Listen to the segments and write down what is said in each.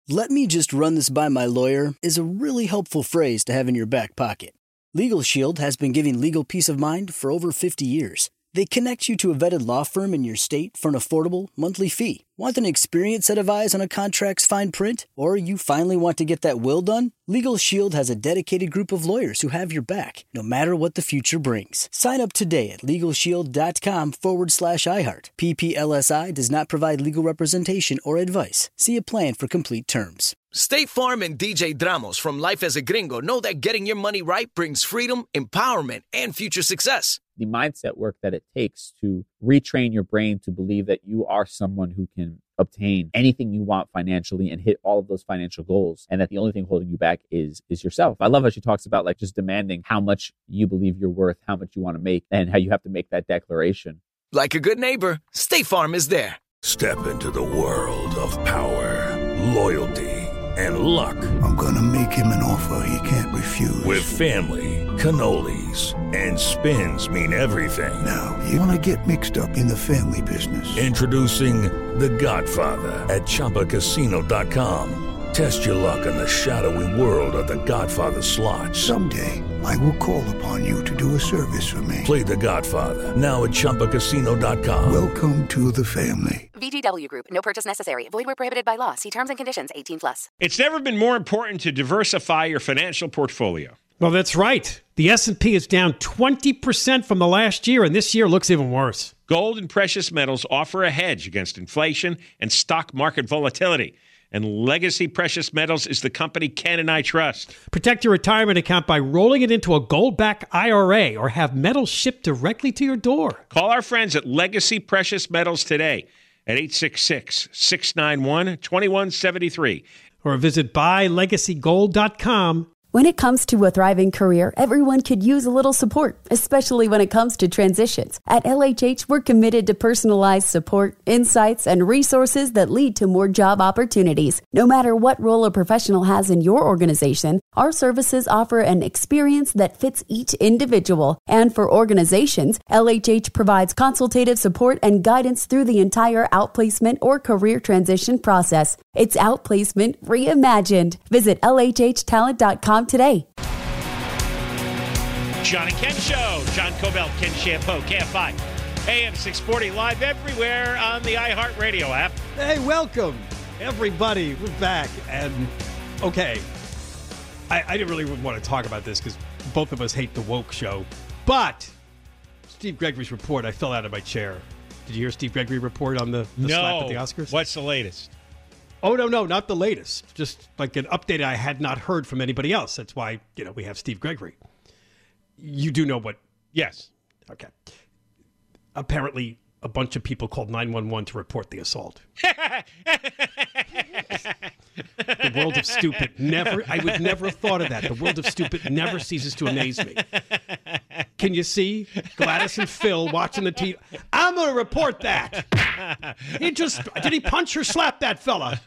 "Let me just run this by my lawyer" is a really helpful phrase to have in your back pocket. Legal Shield has been giving legal peace of mind for over 50 years. They connect you to a vetted law firm in your state for an affordable monthly fee. Want an experienced set of eyes on a contract's fine print? Or you finally want to get that will done? Legal Shield has a dedicated group of lawyers who have your back, no matter what the future brings. Sign up today at LegalShield.com/iHeart. PPLSI does not provide legal representation or advice. See a plan for complete terms. State Farm and DJ Dramos from Life as a Gringo know that getting your money right brings freedom, empowerment, and future success. The mindset work that it takes to retrain your brain to believe that you are someone who can obtain anything you want financially and hit all of those financial goals, and that the only thing holding you back is yourself. I love how she talks about like just demanding how much you believe you're worth, how much you want to make, and how you have to make that declaration. Like a good neighbor, State Farm is there. Step into the world of power, loyalty, and luck. I'm gonna make him an offer he can't refuse. With family, cannolis, and spins mean everything. Now, you wanna get mixed up in the family business. Introducing The Godfather at ChumbaCasino.com. Test your luck in the shadowy world of The Godfather slot. Someday, I will call upon you to do a service for me. Play The Godfather now at ChumbaCasino.com. Welcome to the family. VGW Group. No purchase necessary. Void where prohibited by law. See terms and conditions. 18+. It's never been more important to diversify your financial portfolio. Well, that's right. The S&P is down 20% from the last year, and this year looks even worse. Gold and precious metals offer a hedge against inflation and stock market volatility. And Legacy Precious Metals is the company Ken and I trust. Protect your retirement account by rolling it into a gold-backed IRA or have metals shipped directly to your door. Call our friends at Legacy Precious Metals today at 866-691-2173. Or visit buylegacygold.com. When it comes to a thriving career, everyone could use a little support, especially when it comes to transitions. At LHH, we're committed to personalized support, insights, and resources that lead to more job opportunities. No matter what role a professional has in your organization, our services offer an experience that fits each individual. And for organizations, LHH provides consultative support and guidance through the entire outplacement or career transition process. It's outplacement reimagined. Visit LHHtalent.com today. John and Ken Show. John Cobell, Ken Shampoo, KFI. AM 640 live everywhere on the iHeartRadio app. Hey, welcome, everybody. We're back. And, okay, I didn't really want to talk about this because both of us hate the woke show. But Steve Gregory's report, I fell out of my chair. Did you hear Steve Gregory report on the slap at the Oscars? What's the latest? Oh, no, not the latest. Just like an update I had not heard from anybody else. That's why, we have Steve Gregory. You do know what? Yes. Okay. Apparently, a bunch of people called 911 to report the assault. The world of stupid I would never have thought of that. The world of stupid never ceases to amaze me. Can you see Gladys and Phil watching the TV? I'm going to report that. Did he punch or slap that fella?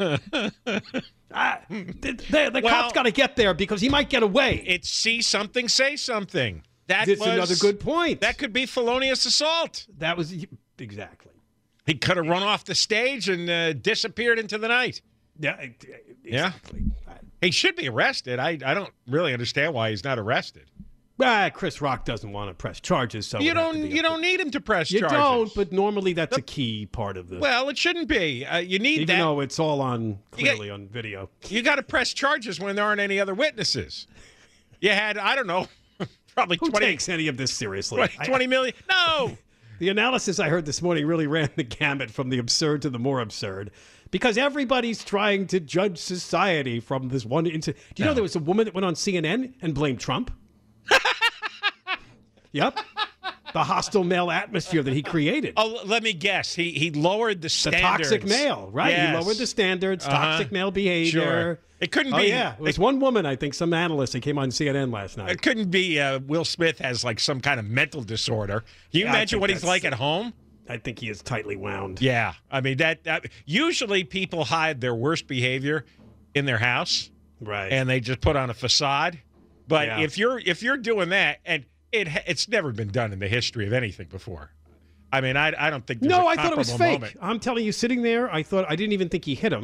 The cop's got to get there because he might get away. It's see something, say something. That's another good point. That could be felonious assault. That was exactly. He could have run off the stage and disappeared into the night. Yeah, exactly. Yeah. He should be arrested. I don't really understand why he's not arrested. Chris Rock doesn't want to press charges, so you don't need him to press charges. You don't, but normally that's a key part of the. Well, it shouldn't be. You need that. Even though it's all on video. You got to press charges when there aren't any other witnesses. You had, I don't know, probably Who 20. takes any of this seriously? 20 million? No. The analysis I heard this morning really ran the gamut from the absurd to the more absurd. Because everybody's trying to judge society from this one incident. Do you know there was a woman that went on CNN and blamed Trump? Yep. The hostile male atmosphere that he created. Oh, let me guess. He lowered the standards. The toxic male, right? Yes. He lowered the standards, toxic male behavior. Sure. It couldn't be. Yeah. It was one woman, I think, some analyst that came on CNN last night. It couldn't be Will Smith has like some kind of mental disorder. Can you imagine what he's like at home? I think he is tightly wound. Yeah. I mean, that usually people hide their worst behavior in their house. Right. And they just put on a facade. But if you're doing that, and it's never been done in the history of anything before. I mean, I don't think there's a I thought it was fake. moment. I'm telling you, sitting there, I didn't even think he hit him.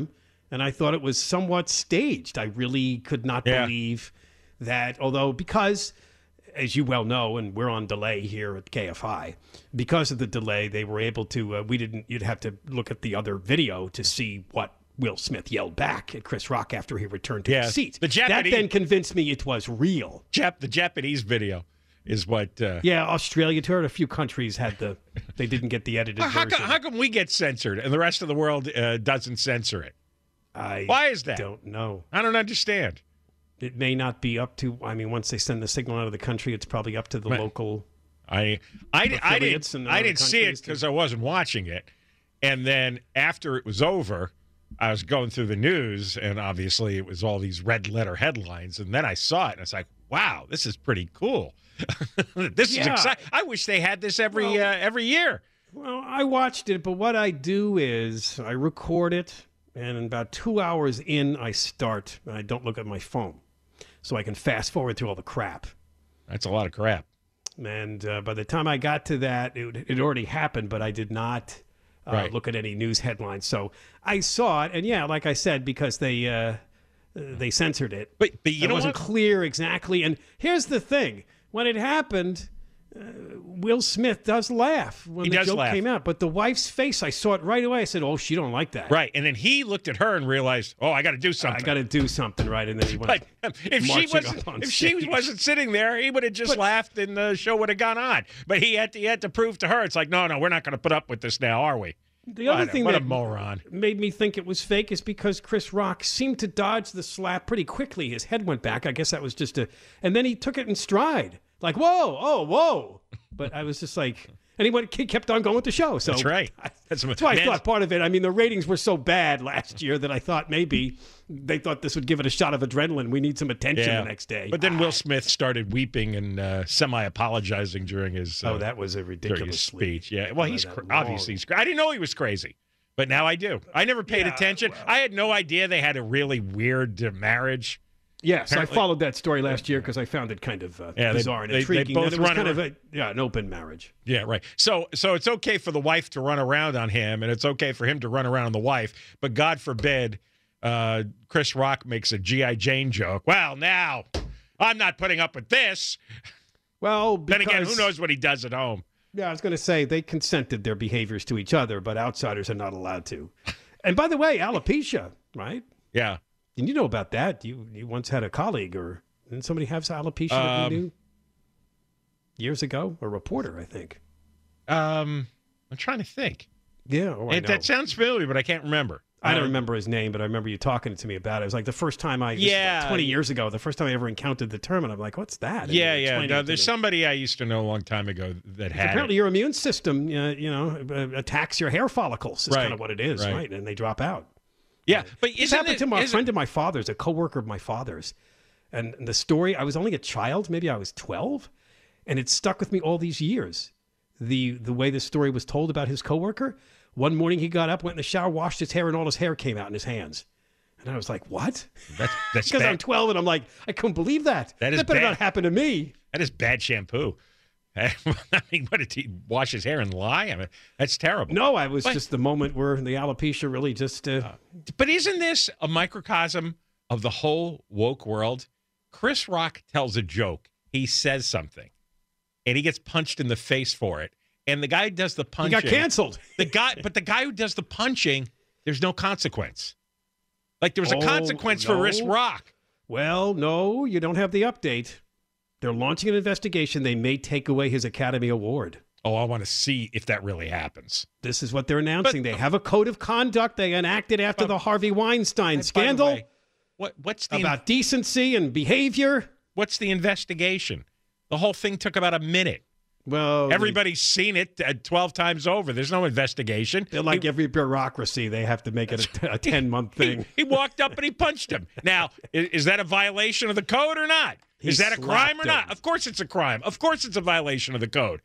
and I thought it was somewhat staged. I really could not believe that, because, as you well know, and we're on delay here at KFI, because of the delay, they were able to, you'd have to look at the other video to see what Will Smith yelled back at Chris Rock after he returned to his seat. That then convinced me it was real. The Japanese video is what... Australia toured. A few countries they didn't get the edited version. How come we get censored and the rest of the world doesn't censor it? Why is that? I don't know. I don't understand. It may not be up to, once they send the signal out of the country, it's probably up to the local I didn't see it because I wasn't watching it. And then after it was over, I was going through the news, and obviously it was all these red letter headlines. And then I saw it, and I was like, wow, this is pretty cool. This is exciting. I wish they had this every year. Well, I watched it, but what I do is I record it, and about 2 hours in, I start, and I don't look at my phone. So I can fast forward through all the crap. That's a lot of crap. And by the time I got to that, it already happened, but I did not look at any news headlines. So I saw it, and like I said, because they censored it. But it wasn't clear exactly. And here's the thing: when it happened, Will Smith does laugh when the joke came out, but the wife's face, I saw it right away. I said, "Oh, she don't like that." Right, and then he looked at her and realized, "Oh, I got to do something. I got to do something." Right, and then he went. But if she wasn't sitting there, he would have just laughed, and the show would have gone on. But he had to prove to her, it's like, no, we're not going to put up with this now, are we? The other thing that moron made me think it was fake is because Chris Rock seemed to dodge the slap pretty quickly. His head went back. I guess that was just and then he took it in stride. Like, whoa. But I was just like, and he kept on going with the show. So that's right. That's why I thought part of it. The ratings were so bad last year that I thought maybe they thought this would give it a shot of adrenaline. We need some attention the next day. But then Will Smith started weeping and semi-apologizing during his that was a ridiculous speech. Yeah, well, he's obviously I didn't know he was crazy, but now I do. I never paid attention. Well, I had no idea they had a really weird marriage. Yes, apparently, I followed that story last year because I found it kind of bizarre and intriguing. They both it was kind of an open marriage. Yeah, right. So it's okay for the wife to run around on him, and it's okay for him to run around on the wife. But God forbid, Chris Rock makes a G.I. Jane joke. Well, now I'm not putting up with this. Well, then again, who knows what he does at home? Yeah, I was going to say they consented their behaviors to each other, but outsiders are not allowed to. And by the way, alopecia, right? Yeah. And you know about that. You once had a colleague, or didn't somebody have alopecia that you knew years ago? A reporter, I think. I'm trying to think. Yeah. That sounds familiar, but I can't remember. I don't remember his name, but I remember you talking to me about it. It was like the first time like 20 years ago, the first time I ever encountered the term, and I'm like, what's that? And No, there's somebody I used to know a long time ago that had apparently your immune system, attacks your hair follicles is kind of what it is, right? And they drop out. Yeah, but this happened to a friend of my father's, a coworker of my father's. And the story, I was only a child, maybe I was 12, and it stuck with me all these years. The way the story was told about his coworker. One morning he got up, went in the shower, washed his hair, and all his hair came out in his hands. And I was like, what? That's because I'm 12, and I'm like, I couldn't believe that. That better not happen to me. That is bad shampoo. I mean, what did he wash his hair and lie? I mean, that's terrible. No, I was just the moment where the alopecia really just. But isn't this a microcosm of the whole woke world? Chris Rock tells a joke. He says something, and he gets punched in the face for it. And the guy who does the punching, he got canceled. But the guy who does the punching, there's no consequence. Like there was a consequence for Chris Rock. Well, no, you don't have the update. They're launching an investigation. They may take away his Academy Award. Oh, I want to see if that really happens. This is what they're announcing. They have a code of conduct they enacted after the Harvey Weinstein scandal. What's about decency and behavior? What's the investigation? The whole thing took about a minute. Well, everybody's seen it 12 times over. There's no investigation. They're like every bureaucracy. They have to make it a 10-month thing. He walked up and he punched him. Now, is that a violation of the code or not? Is that a crime or not? Of course it's a crime. Of course it's a violation of the code.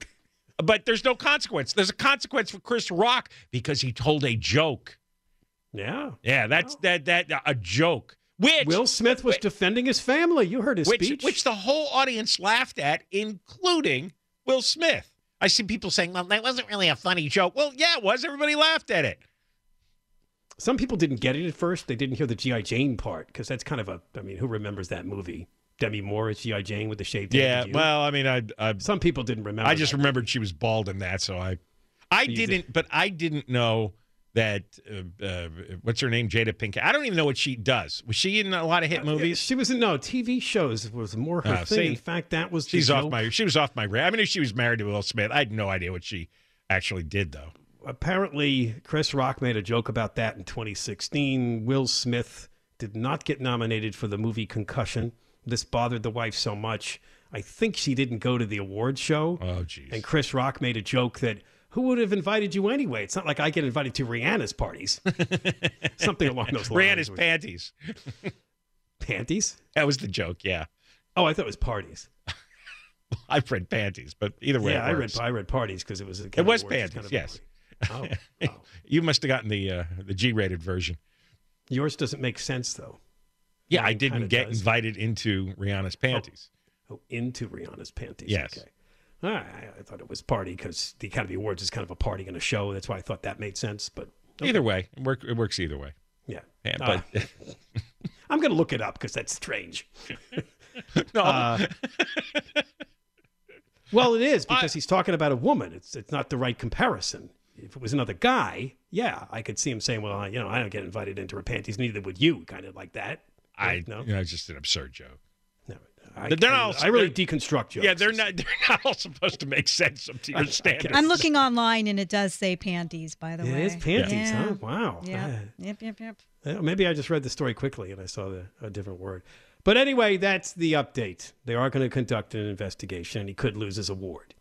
But there's no consequence. There's a consequence for Chris Rock because he told a joke. Yeah. Yeah, that's a joke. Which Will Smith was defending his family. You heard his speech. Which the whole audience laughed at, including Will Smith. I see people saying, well, that wasn't really a funny joke. Well, yeah, it was. Everybody laughed at it. Some people didn't get it at first. They didn't hear the G.I. Jane part because that's kind of who remembers that movie? Demi Moore as G.I. Jane with the shaved head. Yeah, well, I mean, some people didn't remember. I just remembered she was bald in that, so I didn't know that. What's her name? Jada Pinkett. I don't even know what she does. Was she in a lot of hit movies? She was in TV shows. Was more her thing. See, in fact, that was she was off my radar. I mean, she was married to Will Smith. I had no idea what she actually did, though. Apparently, Chris Rock made a joke about that in 2016. Will Smith did not get nominated for the movie Concussion. This bothered the wife so much. I think she didn't go to the awards show. Oh, geez. And Chris Rock made a joke that, who would have invited you anyway? It's not like I get invited to Rihanna's parties. Something along those lines. Rihanna's panties. Panties? That was the joke, yeah. Oh, I thought it was parties. I've read panties, but either way, yeah, I read parties because it was. It was panties, yes. Oh, you must have gotten the G-rated version. Yours doesn't make sense, though. Yeah, I didn't get invited into Rihanna's panties. Oh, into Rihanna's panties. Yes. Okay. I thought it was party because the Academy Awards is kind of a party and a show. That's why I thought that made sense. But okay. Either way, it works either way. Yeah. But I'm going to look it up because that's strange. No. Well, it is because he's talking about a woman. It's not the right comparison. If it was another guy, yeah, I could see him saying, well, I don't get invited into her panties, neither would you, kind of like that. It's just an absurd joke. No, I really deconstruct jokes. Yeah, they're not all supposed to make sense up to your standards. I'm looking online, and it does say panties, by the way. It is panties, yeah. huh? Wow. Yeah. Yep. Maybe I just read the story quickly, and I saw a different word. But anyway, that's the update. They are going to conduct an investigation, and he could lose his award.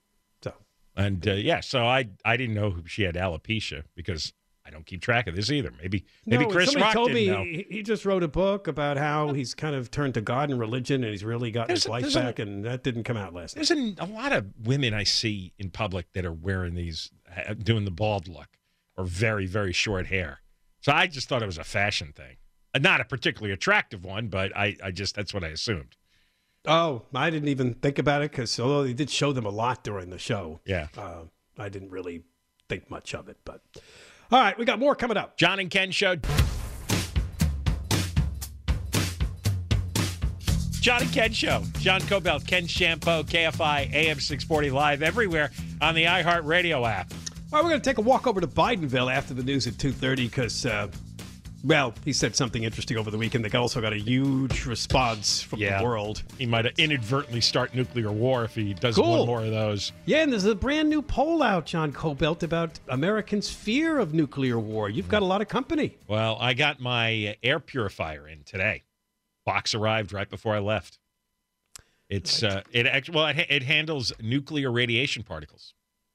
And so I didn't know she had alopecia because I don't keep track of this either. Maybe Chris Rock told me didn't know. He just wrote a book about how he's kind of turned to God and religion, and he's really gotten his life back, and that didn't come out last night. There's a lot of women I see in public that are wearing these, doing the bald look or very, very short hair. So I just thought it was a fashion thing. Not a particularly attractive one, but I just that's what I assumed. Oh, I didn't even think about it because although they did show them a lot during the show, I didn't really think much of it. But all right, we got more coming up. John and Ken Show. John and Ken Show. John Cobell, Ken Shampoo, KFI, AM 640 live everywhere on the iHeartRadio app. All right, we're going to take a walk over to Bidenville after the news at 2:30 because he said something interesting over the weekend. They also got a huge response from the world. He might inadvertently start nuclear war if he does one more of those. Yeah, and there's a brand new poll out, John Cobelt, about Americans' fear of nuclear war. You've got a lot of company. Well, I got my air purifier in today. Box arrived right before I left. It's it handles nuclear radiation particles.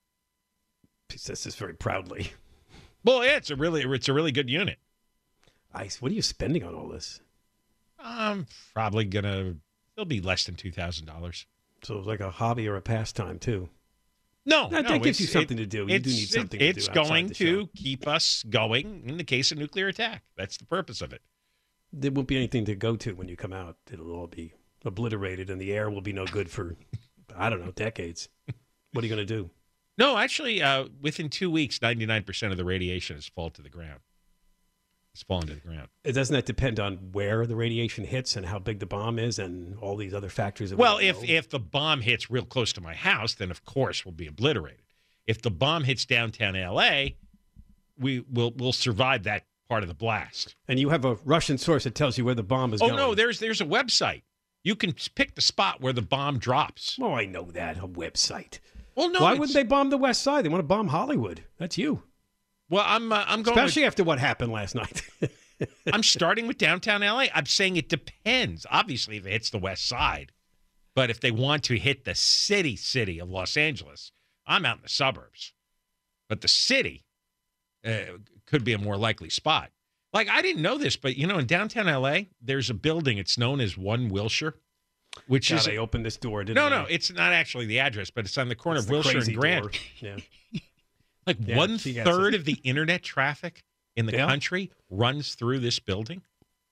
He says this very proudly. Well, yeah, it's a really good unit. What are you spending on all this? I'm probably it'll be less than $2,000. So it's like a hobby or a pastime too. No, that gives you something to do. You do need something to do. It's going to keep us going in the case of nuclear attack. That's the purpose of it. There won't be anything to go to when you come out. It'll all be obliterated, and the air will be no good for, I don't know, decades. What are you going to do? No, actually, within 2 weeks, 99% of the radiation has fallen to the ground. It's fallen to the ground. Doesn't that depend on where the radiation hits and how big the bomb is and all these other factors? Well, if the bomb hits real close to my house, then of course we'll be obliterated. If the bomb hits downtown L.A., we'll survive that part of the blast. And you have a Russian source that tells you where the bomb is going. Oh, no, there's a website. You can pick the spot where the bomb drops. Oh, I know that, a website. Well, no. Why wouldn't they bomb the West Side? They want to bomb Hollywood. That's you. Well, I'm going especially after what happened last night. I'm starting with downtown LA. I'm saying it depends. Obviously, if it hits the West Side, but if they want to hit the city of Los Angeles, I'm out in the suburbs. But the city could be a more likely spot. Like, I didn't know this, but in downtown LA, there's a building. It's known as 1 Wilshire, which is they opened this door. Didn't No, it's not actually the address, but it's on the corner of Wilshire and Grant. Yeah. Like 1/3 of the internet traffic in the country runs through this building.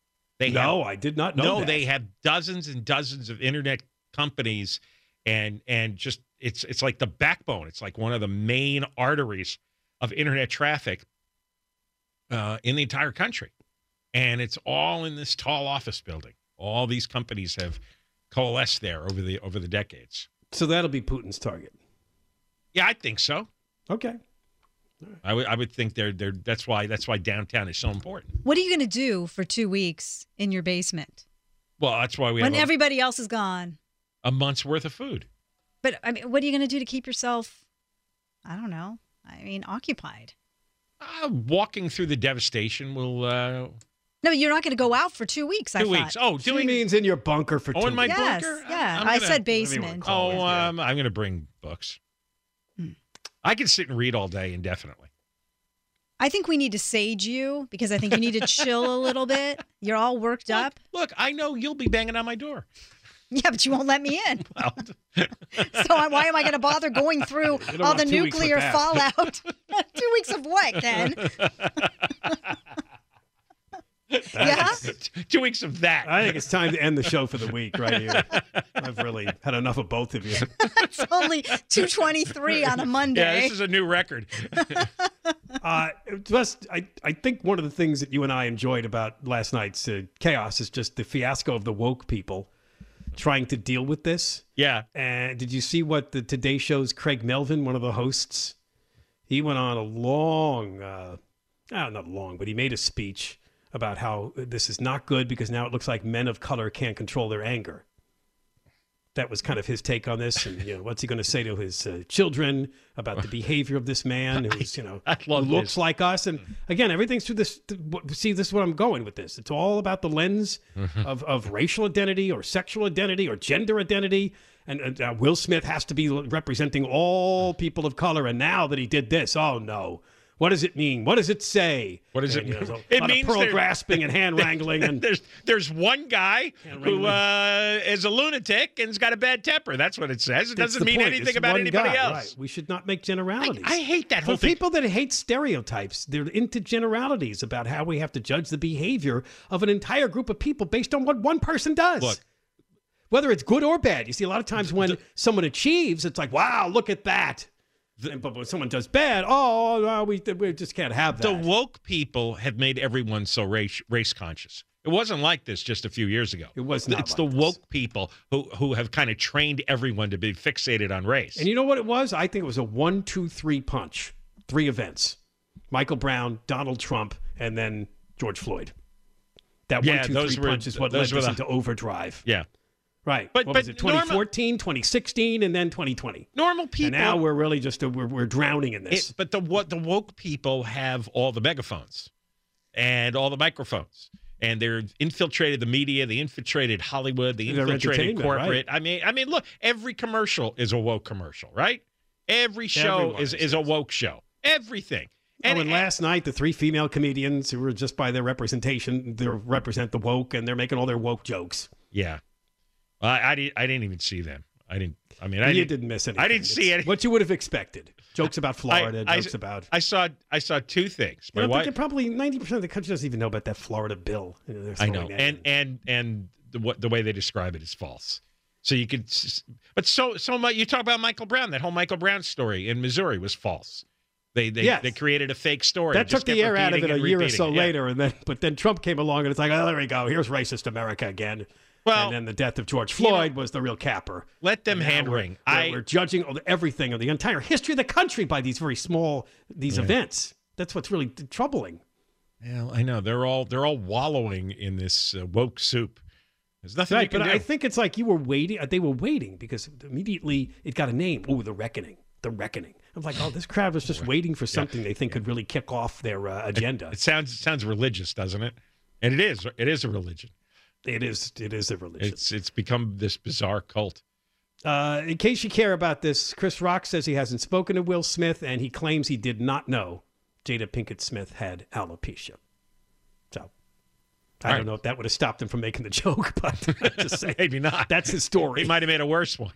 I did not know that. They have dozens and dozens of internet companies, and just it's like the backbone. It's like one of the main arteries of internet traffic. in the entire country. And it's all in this tall office building. All these companies have coalesced there over the decades. So that'll be Putin's target. Yeah, I think so. Okay. I would think that's why downtown is so important. What are you going to do for 2 weeks in your basement? Well, that's why when everybody else is gone. A month's worth of food. But I mean, what are you going to do to keep yourself, I don't know, occupied? Walking through the devastation will. No, you're not going to go out for 2 weeks. 2 weeks. Oh, she means in your bunker for 2 weeks. In my bunker? Yeah, I said basement. I'm going to bring books. I can sit and read all day indefinitely. I think we need to sage you because I think you need to chill a little bit. You're all worked up. Look, I know you'll be banging on my door. Yeah, but you won't let me in. Well. So why am I going to bother going through all the nuclear fallout? 2 weeks of what, Ken? Yeah? 2 weeks of that. I think it's time to end the show for the week right here. I've really had enough of both of you. It's only 2:23 on a Monday. Yeah, this is a new record. I think one of the things that you and I enjoyed about last night's chaos is just the fiasco of the woke people trying to deal with this. Yeah. And did you see what the Today Show's Craig Melvin, one of the hosts, he went on a long, not long, but he made a speech about how this is not good because now it looks like men of color can't control their anger. That was kind of his take on this. And, what's he going to say to his children about the behavior of this man who's, who looks like us? And again, everything's through this. See, this is where I'm going with this. It's all about the lens of racial identity or sexual identity or gender identity. And Will Smith has to be representing all people of color. And now that he did this, oh, no. What does it mean? What does it say? What does it mean? It means pearl grasping and hand wrangling. And there's one guy who is a lunatic and's got a bad temper. That's what it says. It doesn't mean anything about anybody else. Right. We should not make generalities. I hate that whole thing. For people that hate stereotypes, they're into generalities about how we have to judge the behavior of an entire group of people based on what one person does. Look, whether it's good or bad. You see, a lot of times when someone achieves, it's like, wow, look at that. But when someone does bad, we just can't have that. The woke people have made everyone so race conscious. It wasn't like this just a few years ago. It was not. It's the woke people who have kind of trained everyone to be fixated on race. And you know what it was? I think it was a 1, 2, 3 punch. 3 events: Michael Brown, Donald Trump, and then George Floyd. That 1, 2, 3 punch is what led us into overdrive. Yeah. Right. What was it, 2014, 2016, and then 2020? Normal people. And now we're really just, we're drowning in this. But the woke people have all the megaphones and all the microphones. And they're infiltrated the media. They infiltrated Hollywood. They infiltrated corporate. Right. I mean, look, every commercial is a woke commercial, right? Every show is a woke show. Everything. And last night, the 3 female comedians who were just by their representation, they represent the woke, and they're making all their woke jokes. Yeah. I didn't even see them. You didn't miss anything. I didn't see any. What you would have expected. Jokes about Florida. jokes about. I saw 2 things. Probably 90% of the country doesn't even know about that Florida bill. I know, and the way they describe it is false. So you could, but so much. You talk about Michael Brown. That whole Michael Brown story in Missouri was false. They created a fake story. That took the air out of it a year or so later, but then Trump came along and it's like, oh, there we go. Here's racist America again. Well, and then the death of George Floyd was the real capper. Let them hand wring. We're judging everything of the entire history of the country by these very small events. That's what's really troubling. Yeah, I know. They're all wallowing in this woke soup. There's nothing you can do. I think it's like you were waiting. They were waiting because immediately it got a name. Oh, the Reckoning. The Reckoning. I'm like, this crowd was just waiting for something they think could really kick off their agenda. It sounds religious, doesn't it? And it is. It is a religion. It is a religion. It's become this bizarre cult. In case you care about this, Chris Rock says he hasn't spoken to Will Smith, and he claims he did not know Jada Pinkett Smith had alopecia. So I don't know if that would have stopped him from making the joke, but just saying, maybe not. That's his story. He might have made a worse one.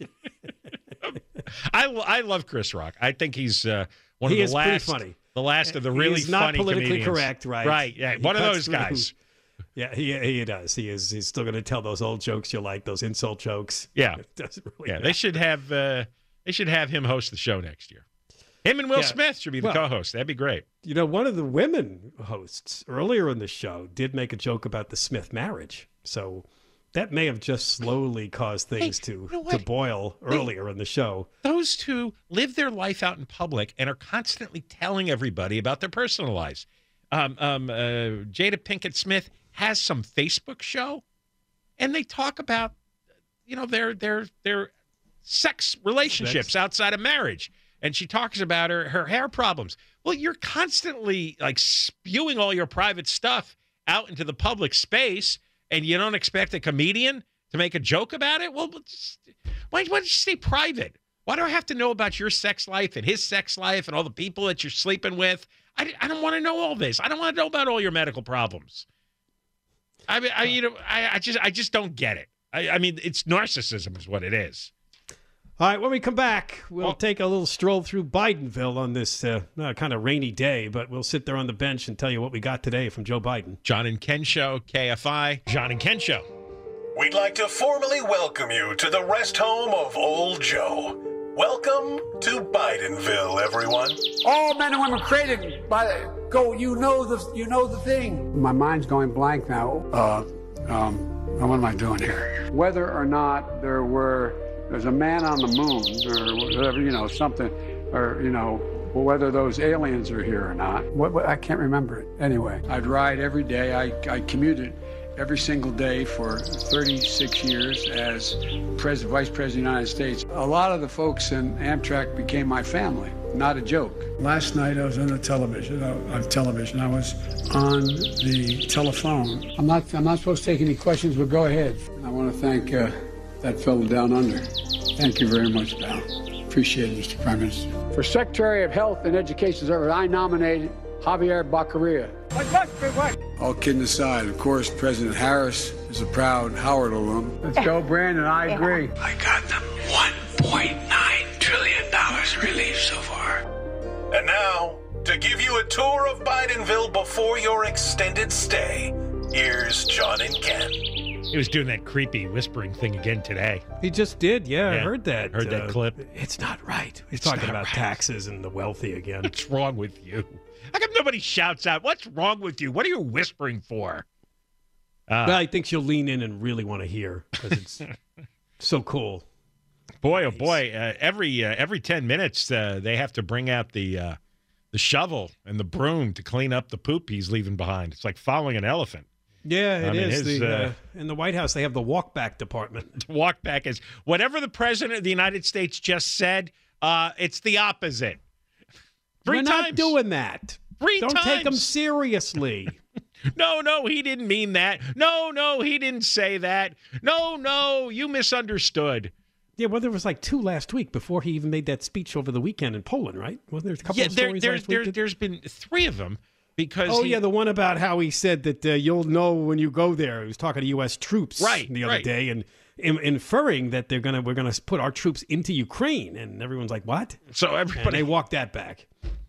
I love Chris Rock. I think he's one of the last. Funny. The last of the really funny comedians. He's not politically correct, right? Right. Yeah. One of those guys. Yeah, he does. He's still going to tell those old jokes you like, those insult jokes. Yeah, it doesn't really matter. They should have him host the show next year. Him and Will Smith should be the co-host. That'd be great. You know, one of the women hosts earlier in the show did make a joke about the Smith marriage. So that may have just slowly caused things to boil earlier in the show. Those two live their life out in public and are constantly telling everybody about their personal lives. Jada Pinkett Smith has some Facebook show, and they talk about, their sex relationships outside of marriage. And she talks about her hair problems. Well, you're constantly spewing all your private stuff out into the public space, and you don't expect a comedian to make a joke about it? Well, why don't you stay private? Why do I have to know about your sex life and his sex life and all the people that you're sleeping with? I don't want to know all this. I don't want to know about all your medical problems. I just don't get it. I mean, it's narcissism is what it is. All right, when we come back, we'll take a little stroll through Bidenville on this kind of rainy day, but we'll sit there on the bench and tell you what we got today from Joe Biden. John and Ken Show, KFI. John and Ken Show. We'd like to formally welcome you to the rest home of Old Joe. Welcome to Bidenville, everyone. All men and women created by go. You know the thing. My mind's going blank now. What am I doing here? Whether or not there's a man on the moon or whatever, something, or, whether those aliens are here or not. I can't remember it. Anyway, I'd ride every day. I commuted every single day for 36 years as Vice President of the United States. A lot of the folks in Amtrak became my family. Not a joke. Last night I was on the television. I was on the telephone. I'm not supposed to take any questions, but go ahead. I want to thank that fellow down under. Thank you very much, pal. Appreciate it, Mr. Prime Minister. For Secretary of Health and Education Service, I nominated Javier Baccaria. All kidding aside, of course, President Harris is a proud Howard alum. Let's go, Brandon. I agree. I got them $1.9 trillion relief so far. And now, to give you a tour of Bidenville before your extended stay, here's John and Ken. He was doing that creepy whispering thing again today. He just did, yeah. I heard that. Heard that clip. It's not right. He's talking about taxes and the wealthy again. What's wrong with you? How come nobody shouts out, what's wrong with you? What are you whispering for? Well, I think she'll lean in and really want to hear because it's so cool. Boy, oh boy, every 10 minutes they have to bring out the shovel and the broom to clean up the poop he's leaving behind. It's like following an elephant. Yeah, it is. In the White House, they have the walk-back department. The walk-back is whatever the president of the United States just said, it's the opposite. We're not doing that. Don't take him seriously. No, he didn't mean that. No, he didn't say that. No, you misunderstood. Yeah, well, there was like 2 last week before he even made that speech over the weekend in Poland, right? Wasn't there a couple of stories last week? There's been 3 of them. Because the one about how he said that you'll know when you go there. He was talking to U.S. troops the other day and inferring that we're gonna put our troops into Ukraine, and everyone's like, "What?" So everybody they walked that back.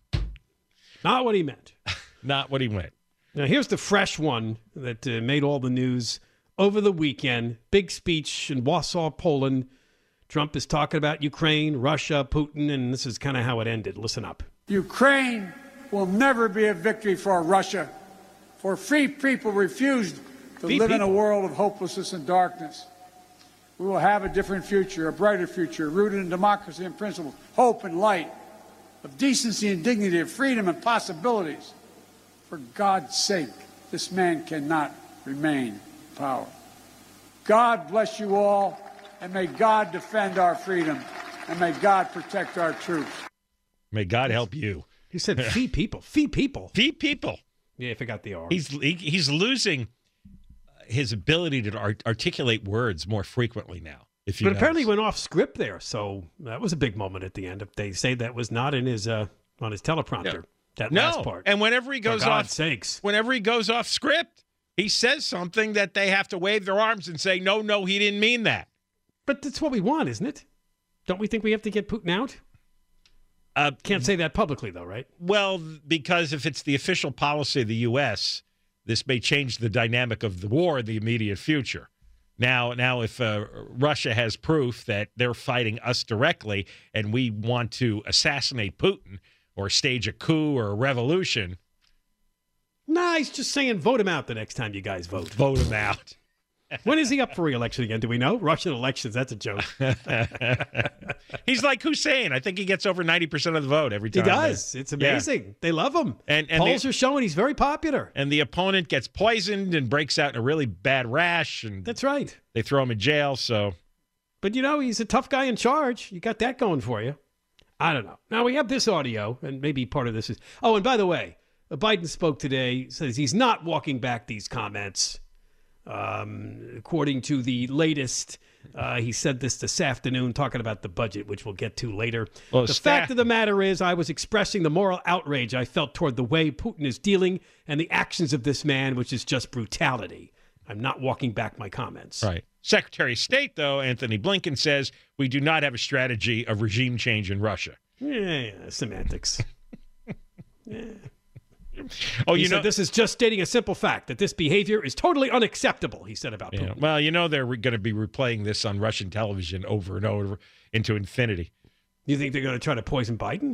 Not what he meant. Not what he meant. Now here's the fresh one that made all the news over the weekend. Big speech in Warsaw, Poland. Trump is talking about Ukraine, Russia, Putin, and this is kind of how it ended. Listen up. Ukraine will never be a victory for Russia, for free people refused to live in a world of hopelessness and darkness. We will have a different future, a brighter future, rooted in democracy and principles, hope and light, of decency and dignity, of freedom and possibilities. For God's sake, this man cannot remain in power. God bless you all, and may God defend our freedom, and may God protect our troops. May God help you. He said, "Fee people, fee people, fee people." Yeah, I forgot the R. He's losing his ability to articulate words more frequently now. But apparently, he went off script there, so that was a big moment at the end. They say that was not in his on his teleprompter. That last part. And whenever he goes whenever he goes off script, he says something that they have to wave their arms and say, "No, he didn't mean that." But that's what we want, isn't it? Don't we think we have to get Putin out? Can't say that publicly, though, right? Well, because if it's the official policy of the U.S., this may change the dynamic of the war in the immediate future. Now, if Russia has proof that they're fighting us directly and we want to assassinate Putin or stage a coup or a revolution. Nah, he's just saying vote him out the next time you guys vote. Vote him out. When is he up for re-election again? Do we know? Russian elections, that's a joke. He's like Hussein. I think he gets over 90% of the vote every time. He does. It's amazing. Yeah. They love him. And polls are showing he's very popular. And the opponent gets poisoned and breaks out in a really bad rash. And that's right. They throw him in jail. So, but, he's a tough guy in charge. You got that going for you. I don't know. Now, we have this audio, and maybe part of this is... Oh, and by the way, Biden spoke today, says he's not walking back these comments. According to the latest, he said this afternoon, talking about the budget, which we'll get to later. Well, the fact of the matter is, I was expressing the moral outrage I felt toward the way Putin is dealing and the actions of this man, which is just brutality. I'm not walking back my comments. Right. Secretary of State, though, Anthony Blinken, says we do not have a strategy of regime change in Russia. Yeah, semantics. Yeah. Oh, he said this is just stating a simple fact that this behavior is totally unacceptable, he said about Putin. Well, they're going to be replaying this on Russian television over and over into infinity. You think they're going to try to poison Biden?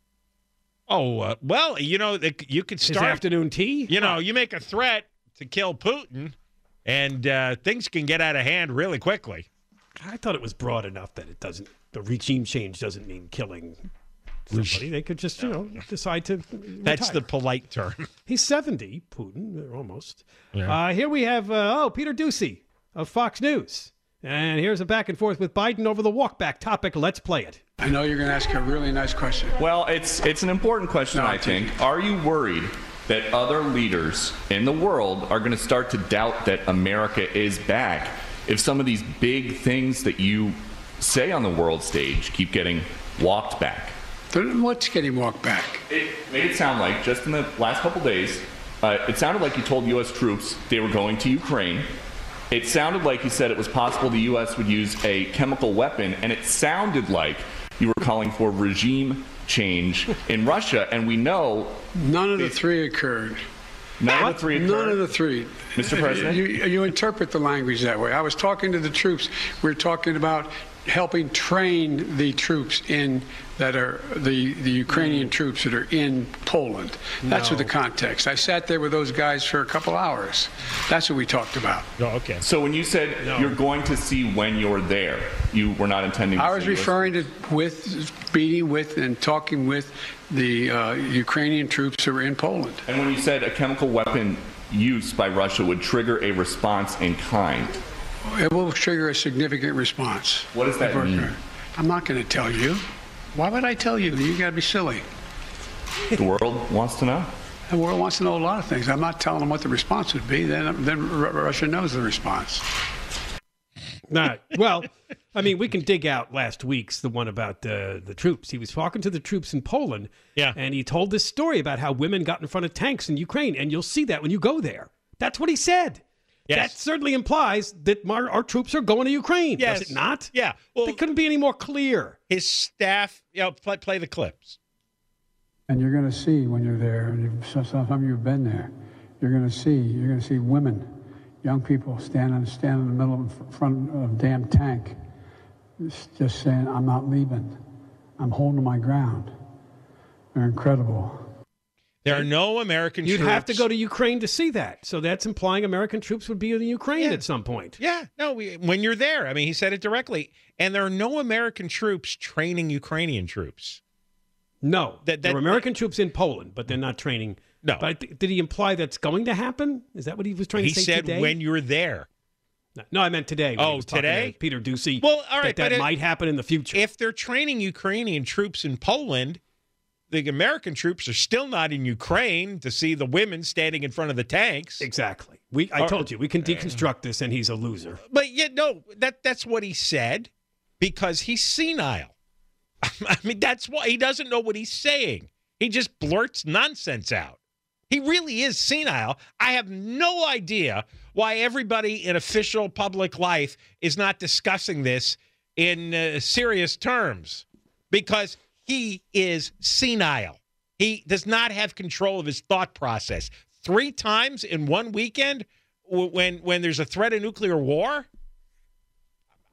Oh, well, you could start... His afternoon tea? You make a threat to kill Putin, and things can get out of hand really quickly. I thought it was broad enough that the regime change doesn't mean killing somebody. They could just, decide to That's retire. The polite term. He's 70, Putin, almost. Yeah. Here we have, Peter Doocy of Fox News. And here's a back and forth with Biden over the walk-back topic. Let's play it. I know you're going to ask a really nice question. Well, it's an important question, I think. Are you worried that other leaders in the world are going to start to doubt that America is back if some of these big things that you say on the world stage keep getting walked back? What's getting walked back? It made it sound like, just in the last couple days, it sounded like you told U.S. troops they were going to Ukraine. It sounded like you said it was possible the U.S. would use a chemical weapon, and it sounded like you were calling for regime change in Russia, and we know... None of the three occurred. None of the three occurred? None of the three. Mr. President? You interpret the language that way. I was talking to the troops. We're talking about helping train the troops that are the Ukrainian troops that are in Poland. That's what the context. I sat there with those guys for a couple hours. That's what we talked about. Oh, okay. So when you said you're going to see when you're there, you were not intending to I was referring to meeting with and talking with the Ukrainian troops who were in Poland. And when you said a chemical weapon use by Russia would trigger a response in kind, it will trigger a significant response. What does that mean? I'm not going to tell you. Why would I tell you? You got to be silly. The world wants to know. The world wants to know a lot of things. I'm not telling them what the response would be. Then Russia knows the response. Well, I mean, we can dig out last week's, the one about the troops. He was talking to the troops in Poland, and he told this story about how women got in front of tanks in Ukraine, and you'll see that when you go there. That's what he said. Yes. That certainly implies that our troops are going to Ukraine, does it not? Yeah. Well, they couldn't be any more clear. His staff, play the clips. And you're going to see when you're there, and some of you have been there, you're going to see women, young people stand in the middle of front of a damn tank, just saying, I'm not leaving. I'm holding my ground. They're incredible. There are no American troops. You'd have to go to Ukraine to see that. So that's implying American troops would be in Ukraine at some point. Yeah. No, when you're there. I mean, he said it directly. And there are no American troops training Ukrainian troops. No. There are American troops in Poland, but they're not training. No. But did he imply that's going to happen? Is that what he was trying to say today? He said when you're there. No, I meant today. Oh, today? Peter Doocy. Well, all right. That might happen in the future. If they're training Ukrainian troops in Poland, the American troops are still not in Ukraine to see the women standing in front of the tanks. Exactly. I told you, we can deconstruct this, and he's a loser. But that's what he said because he's senile. I mean, that's why he doesn't know what he's saying. He just blurts nonsense out. He really is senile. I have no idea why everybody in official public life is not discussing this in serious terms because he is senile. He does not have control of his thought process. 3 times in one weekend when there's a threat of nuclear war?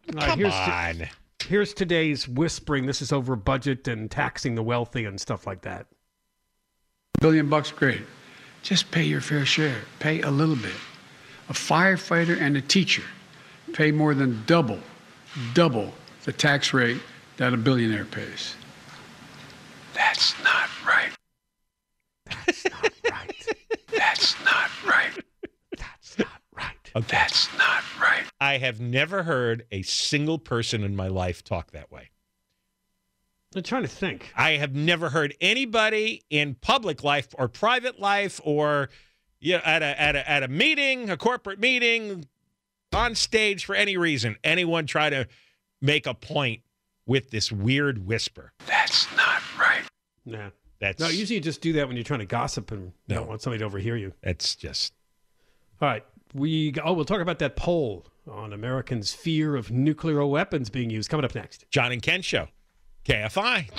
Come on. Here's today's whispering. This is over budget and taxing the wealthy and stuff like that. $1 billion, great. Just pay your fair share. Pay a little bit. A firefighter and a teacher pay more than double the tax rate that a billionaire pays. That's not right. That's not right. That's not right. That's not right. Okay. That's not right. I have never heard a single person in my life talk that way. I'm trying to think. I have never heard anybody in public life or private life or at a meeting, a corporate meeting, on stage for any reason, anyone try to make a point with this weird whisper. That's not right. Nah. No, usually you just do that when you're trying to gossip and you don't want somebody to overhear you. That's just... All right. We'll talk about that poll on Americans' fear of nuclear weapons being used. Coming up next. John and Ken Show. KFI.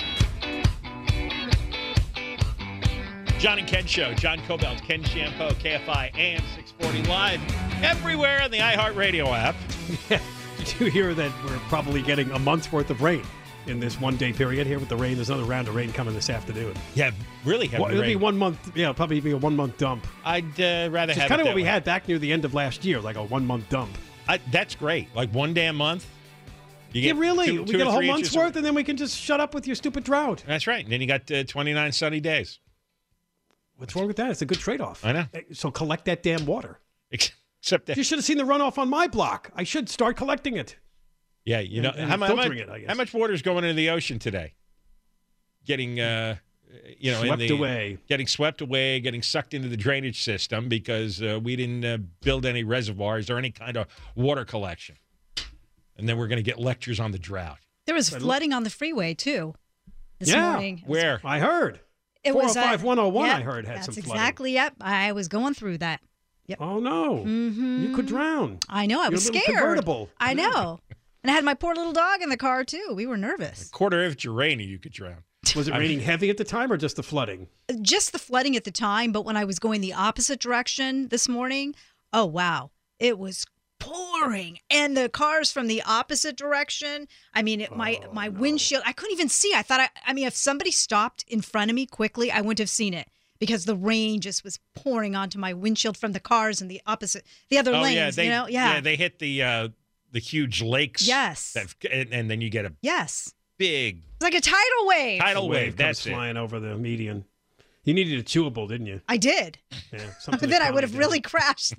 John and Ken Show. John Cobelt, Ken Shampoo, KFI, AM 640 live everywhere on the iHeartRadio app. Did you hear that we're probably getting a month's worth of rain in this one-day period here with the rain? There's another round of rain coming this afternoon. Yeah, really heavy rain. It'll be 1 month. Yeah, probably be a 1 month dump. I'd rather have it kind of what we way. had back near the end of last year, like a 1 month dump. That's great. Like one day a month. You Yeah, really. We get a whole month's worth, of... and then we can just shut up with your stupid drought. That's right. And then you got 29 sunny days. What's wrong with that? It's a good trade-off. I know. So collect that damn water. Except that you should have seen the runoff on my block. I should start collecting it. Yeah, you know, and filtering it, I guess. How much water is going into the ocean today? Getting, swept away. Getting swept away, getting sucked into the drainage system because we didn't build any reservoirs or any kind of water collection. And then we're going to get lectures on the drought. There was flooding on the freeway, too, this morning. Where? I heard. It was 405-101, I heard, had some flooding. Exactly, yep. I was going through that. Yep. Oh, no. Mm-hmm. You could drown. I know. I was Your little scared. Convertible. I know. And I had my poor little dog in the car, too. We were nervous. A quarter inch of rain and you could drown. Was it raining heavy at the time or just the flooding? Just the flooding at the time, but when I was going the opposite direction this morning, oh, wow. It was pouring. And the cars from the opposite direction, I mean, my windshield, I couldn't even see. I thought, if somebody stopped in front of me quickly, I wouldn't have seen it because the rain just was pouring onto my windshield from the cars and the other lanes. Yeah, they hit the huge lakes. Yes. And then you get a big... It's like a tidal wave. Tidal wave, that's comes flying over the median. You needed a chewable, didn't you? I did. Yeah, but then I would have really crashed.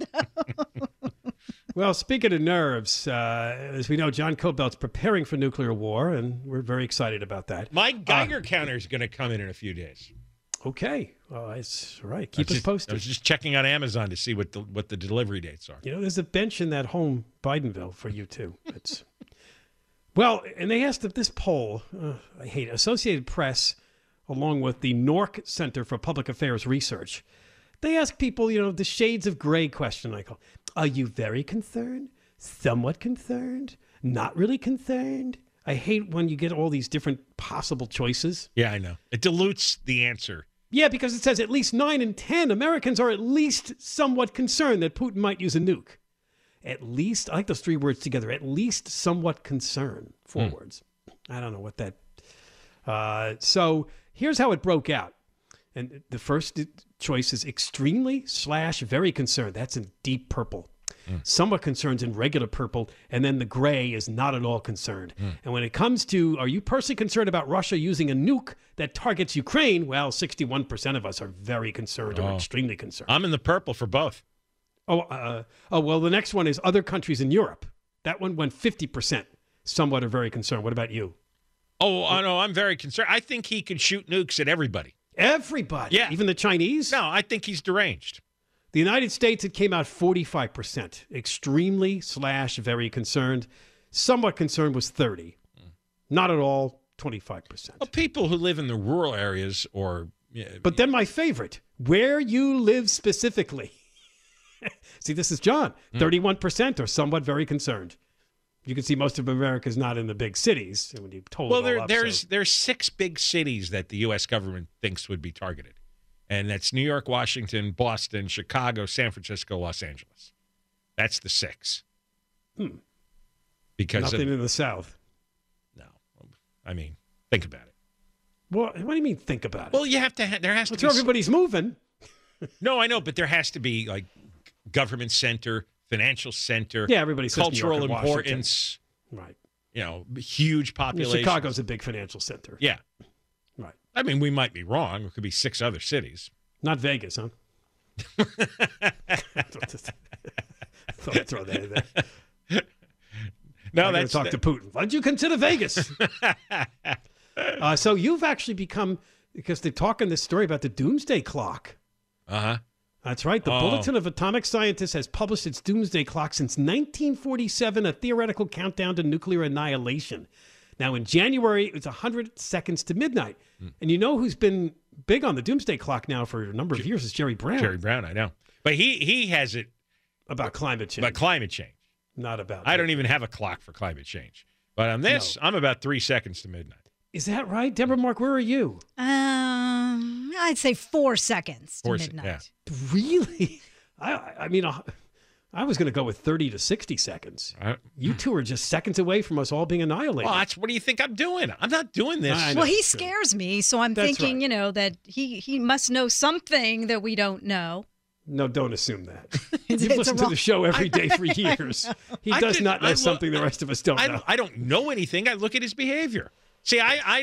Well, speaking of nerves, as we know, John Cobelt's preparing for nuclear war, and we're very excited about that. My Geiger counter is going to come in a few days. Okay. That's right. Keep us posted. I was just checking on Amazon to see what the delivery dates are. You know, there's a bench in that home Bidenville for you, too. It's well, and they asked if this poll, I hate it, Associated Press, along with the Nork Center for Public Affairs Research, they ask people, the shades of gray question. I go, are you very concerned? Somewhat concerned? Not really concerned? I hate when you get all these different possible choices. Yeah, I know. It dilutes the answer. Yeah, because it says at least 9 in 10 Americans are at least somewhat concerned that Putin might use a nuke. At least, I like those three words together, at least somewhat concerned. 4 words. I don't know what that... So here's how it broke out. And the first choice is extremely/very concerned. That's in deep purple. Somewhat concerned in regular purple. And then the gray is not at all concerned. And when it comes to, are you personally concerned about Russia using a nuke that targets Ukraine? Well, 61% of us are very concerned or extremely concerned. I'm in the purple for both. Well, the next one is other countries in Europe. That one went 50%. Somewhat or very concerned. What about you? Oh, no, I'm very concerned. I think he could shoot nukes at everybody. Everybody? Yeah. Even the Chinese? No, I think he's deranged. The United States, it came out 45%. Extremely/very concerned. Somewhat concerned was 30. Not at all, 25%. Well, people who live in the rural areas or... But then my favorite, where you live specifically. See, this is John. 31% are somewhat very concerned. You can see most of America is not in the big cities. When you total it all up, there's 6 big cities that the U.S. government thinks would be targeted. And that's New York, Washington, Boston, Chicago, San Francisco, Los Angeles. That's the 6. Because nothing in the South. No. I mean, think about it. Well, what do you mean think about it? Well, you have to. There has to be. Everybody's moving. No, I know, but there has to be like government center, financial center. Yeah, everybody says cultural New York and importance. Right. Huge population. Chicago's a big financial center. Yeah. Right. I mean, we might be wrong. There could be 6 other cities. Not Vegas, huh? Thought I'd throw that in there. No, that's talk to Putin. Why did you consider Vegas? So you've actually become, because they're talking this story about the doomsday clock. Uh-huh. That's right. The Bulletin of Atomic Scientists has published its doomsday clock since 1947, a theoretical countdown to nuclear annihilation. Now, in January, it's 100 seconds to midnight. And you know who's been big on the doomsday clock now for a number of years is Jerry Brown. Jerry Brown, I know. But he has it. About climate change. About climate change. Not about. I don't even have a clock for climate change. But on this, I'm about 3 seconds to midnight. Is that right? Deborah Mark, where are you? I'd say 4 seconds to midnight. Yeah. Really? I mean, I was going to go with 30 to 60 seconds. You two are just seconds away from us all being annihilated. Well, what do you think I'm doing? I'm not doing this. Well, he scares me, so I'm thinking, that he must know something that we don't know. No, don't assume that. You've listened to the show every day for years. He does not know something the rest of us don't know. I don't know anything. I look at his behavior. See,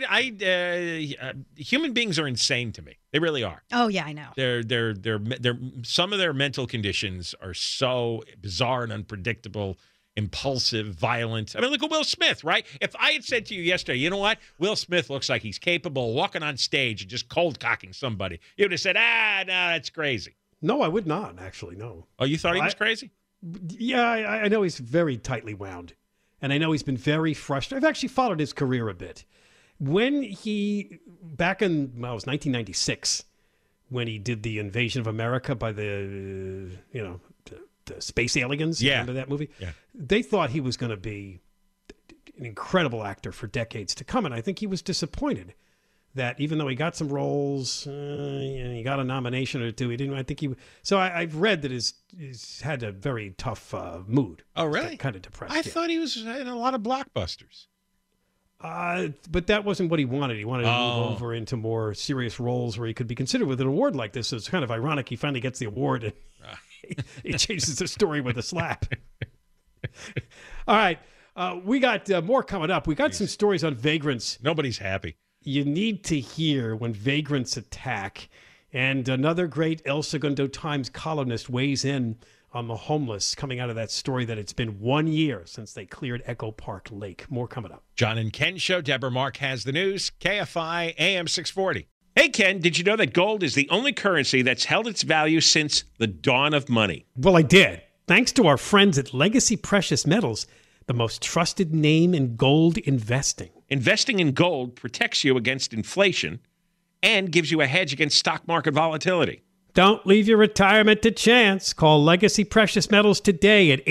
human beings are insane to me. They really are. Oh yeah, I know. They're some of their mental conditions are so bizarre and unpredictable, impulsive, violent. I mean, look at Will Smith, right? If I had said to you yesterday, you know what? Will Smith looks like he's capable of walking on stage and just cold cocking somebody. You would have said, no, that's crazy. No, I would not, actually, no. Oh, you thought he was crazy? Yeah, I know he's very tightly wound. And I know he's been very frustrated. I've actually followed his career a bit. When he, back in, it was 1996, when he did the invasion of America by the space aliens. Yeah. Remember that movie? Yeah. They thought he was going to be an incredible actor for decades to come. And I think he was disappointed that even though he got some roles, he got a nomination or two, he didn't. I think he. So I've read that he's had a very tough mood. Oh, really? Kind of depressed. I thought he was in a lot of blockbusters. But that wasn't what he wanted. He wanted to move over into more serious roles where he could be considered with an award like this. So it's kind of ironic. He finally gets the award and he changes the story with a slap. All right. We got more coming up. We got some stories on vagrants. Nobody's happy. You need to hear when vagrants attack. And another great El Segundo Times columnist weighs in on the homeless, coming out of that story that it's been 1 year since they cleared Echo Park Lake. More coming up. John and Ken Show. Deborah Mark has the news. KFI AM 640. Hey, Ken, did you know that gold is the only currency that's held its value since the dawn of money? Well, I did. Thanks to our friends at Legacy Precious Metals, the most trusted name in gold investing. Investing in gold protects you against inflation and gives you a hedge against stock market volatility. Don't leave your retirement to chance. Call Legacy Precious Metals today at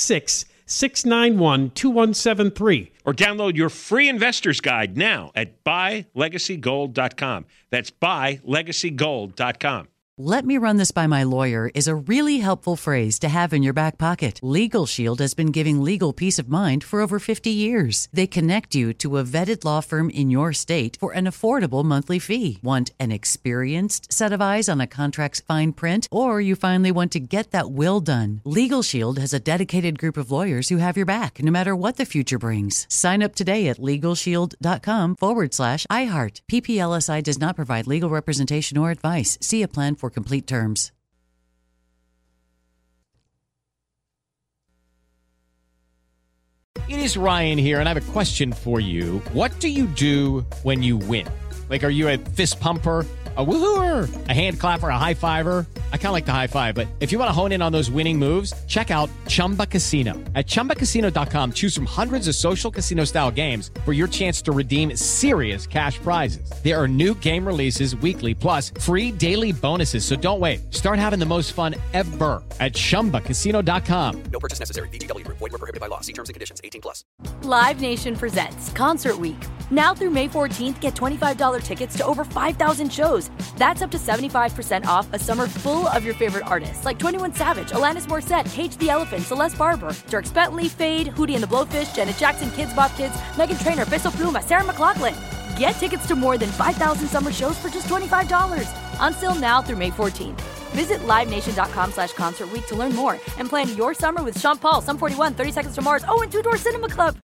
866-691-2173. Or download your free investor's guide now at buylegacygold.com. That's buylegacygold.com. "Let me run this by my lawyer" is a really helpful phrase to have in your back pocket. Legal Shield has been giving legal peace of mind for over 50 years. They connect you to a vetted law firm in your state for an affordable monthly fee. Want an experienced set of eyes on a contract's fine print? Or you finally want to get that will done? Legal Shield has a dedicated group of lawyers who have your back, no matter what the future brings. Sign up today at LegalShield.com/iHeart. PPLSI does not provide legal representation or advice. See a plan for complete terms. It is Ryan here, and I have a question for you. What do you do when you win? Like, are you a fist pumper, a woohooer, a hand clapper, a high fiver? I kind of like the high five, but if you want to hone in on those winning moves, check out Chumba Casino. At ChumbaCasino.com, choose from hundreds of social casino-style games for your chance to redeem serious cash prizes. There are new game releases weekly, plus free daily bonuses, so don't wait. Start having the most fun ever at ChumbaCasino.com. No purchase necessary. VGW Group. Void where prohibited by law. See terms and conditions. 18+. Live Nation presents Concert Week. Now through May 14th, get $25 tickets to over 5,000 shows. That's up to 75% off a summer full full of your favorite artists like 21 Savage, Alanis Morissette, Cage the Elephant, Celeste Barber, Dierks Bentley, Fade, Hootie and the Blowfish, Janet Jackson, Kidz Bop Kids, Meghan Trainor, Peso Pluma, Sarah McLachlan. Get tickets to more than 5,000 summer shows for just $25. Until now through May 14th. Visit LiveNation.com/Concert Week to learn more and plan your summer with Sean Paul, Sum 41, 30 Seconds to Mars, and Two Door Cinema Club.